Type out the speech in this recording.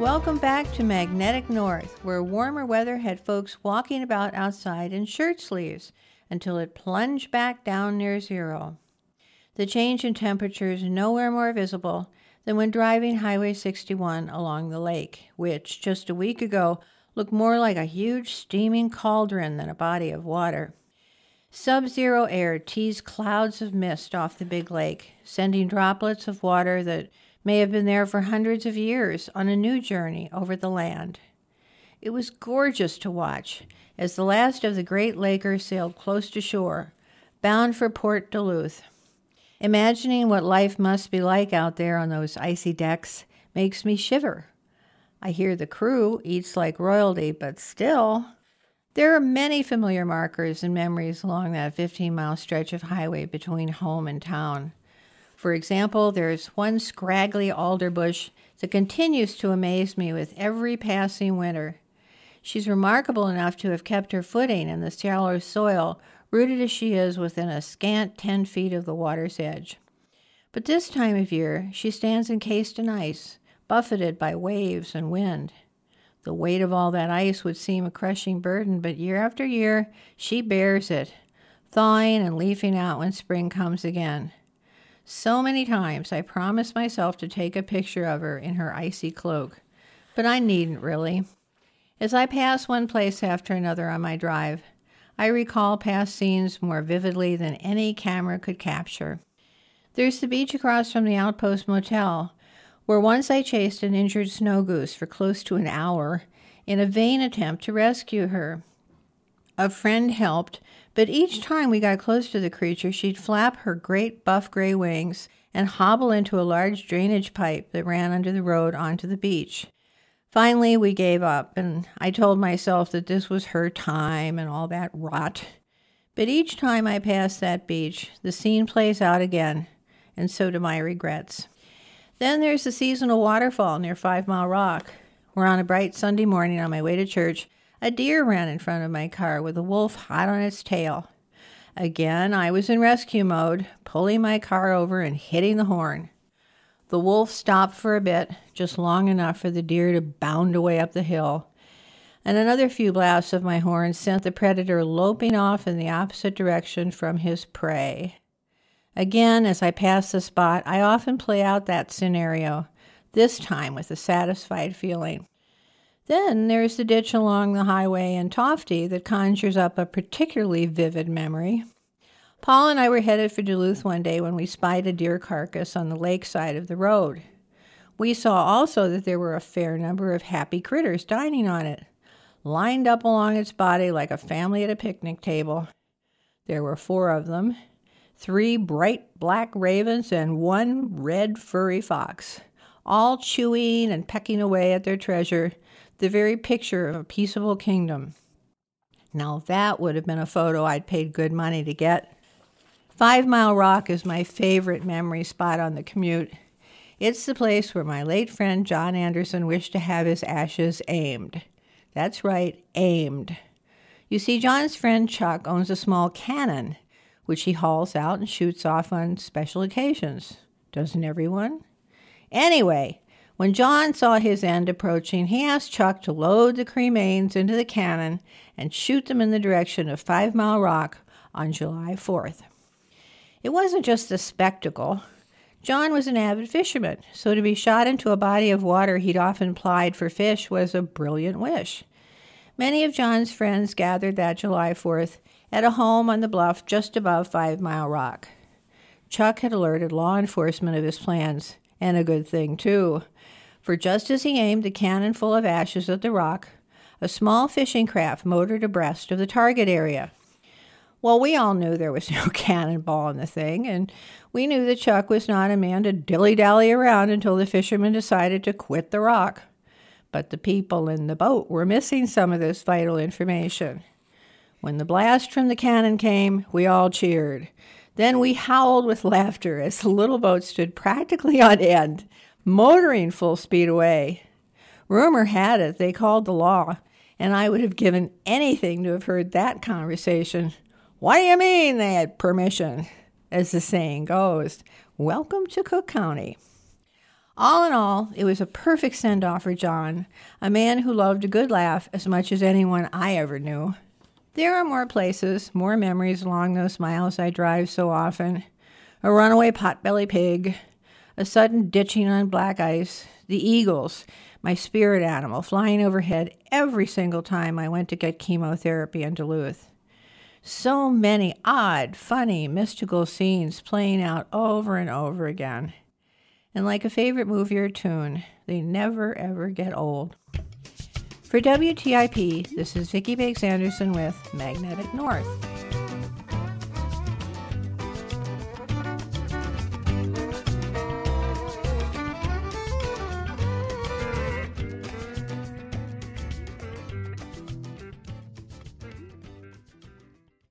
Welcome back to Magnetic North, where warmer weather had folks walking about outside in shirt sleeves until it plunged back down near zero. The change in temperature is nowhere more visible than when driving Highway 61 along the lake, which just a week ago looked more like a huge steaming cauldron than a body of water. Sub-zero air teased clouds of mist off the big lake, sending droplets of water that may have been there for hundreds of years on a new journey over the land. It was gorgeous to watch as the last of the great lakers sailed close to shore, bound for Port Duluth. Imagining what life must be like out there on those icy decks makes me shiver. I hear the crew eats like royalty, but still. There are many familiar markers and memories along that 15-mile stretch of highway between home and town. For example, there's one scraggly alder bush that continues to amaze me with every passing winter. She's remarkable enough to have kept her footing in the shallow soil, rooted as she is within a scant 10 feet of the water's edge. But this time of year, she stands encased in ice, buffeted by waves and wind. The weight of all that ice would seem a crushing burden, but year after year, she bears it, thawing and leafing out when spring comes again. So many times I promised myself to take a picture of her in her icy cloak, but I needn't really. As I pass one place after another on my drive, I recall past scenes more vividly than any camera could capture. There's the beach across from the Outpost Motel, where once I chased an injured snow goose for close to an hour in a vain attempt to rescue her. A friend helped, but each time we got close to the creature, she'd flap her great buff gray wings and hobble into a large drainage pipe that ran under the road onto the beach. Finally, we gave up, and I told myself that this was her time and all that rot. But each time I pass that beach, the scene plays out again, and so do my regrets. Then there's the seasonal waterfall near 5 Mile Rock, where on a bright Sunday morning on my way to church, a deer ran in front of my car with a wolf hot on its tail. Again, I was in rescue mode, pulling my car over and hitting the horn. The wolf stopped for a bit, just long enough for the deer to bound away up the hill, and another few blasts of my horn sent the predator loping off in the opposite direction from his prey. Again, as I pass the spot, I often play out that scenario, this time with a satisfied feeling. Then there's the ditch along the highway in Tofty that conjures up a particularly vivid memory. Paul and I were headed for Duluth one day when we spied a deer carcass on the lake side of the road. We saw also that there were a fair number of happy critters dining on it, lined up along its body like a family at a picnic table. There were 4 of them, 3 bright black ravens and 1 red furry fox, all chewing and pecking away at their treasure, the very picture of a peaceable kingdom. Now that would have been a photo I'd paid good money to get. 5 Mile Rock is my favorite memory spot on the commute. It's the place where my late friend John Anderson wished to have his ashes aimed. That's right, aimed. You see, John's friend Chuck owns a small cannon, which he hauls out and shoots off on special occasions. Doesn't everyone? Anyway, when John saw his end approaching, he asked Chuck to load the cremains into the cannon and shoot them in the direction of 5 Mile Rock on July 4th. It wasn't just a spectacle. John was an avid fisherman, so to be shot into a body of water he'd often plied for fish was a brilliant wish. Many of John's friends gathered that July 4th at a home on the bluff just above 5 Mile Rock. Chuck had alerted law enforcement of his plans, and a good thing, too. For just as he aimed the cannon full of ashes at the rock, a small fishing craft motored abreast of the target area. Well, we all knew there was no cannonball in the thing, and we knew that Chuck was not a man to dilly-dally around until the fishermen decided to quit the rock. But the people in the boat were missing some of this vital information. When the blast from the cannon came, we all cheered. Then we howled with laughter as the little boat stood practically on end, motoring full speed away. Rumor had it they called the law, and I would have given anything to have heard that conversation. What do you mean they had permission? As the saying goes, welcome to Cook County. All in all, it was a perfect send-off for John, a man who loved a good laugh as much as anyone I ever knew. There are more places, more memories along those miles I drive so often. A runaway potbelly pig, a sudden ditching on black ice, the eagles, my spirit animal, flying overhead every single time I went to get chemotherapy in Duluth. So many odd, funny, mystical scenes playing out over and over again. And like a favorite movie or tune, they never ever get old. For WTIP, this is Vicki Biggs Anderson with Magnetic North.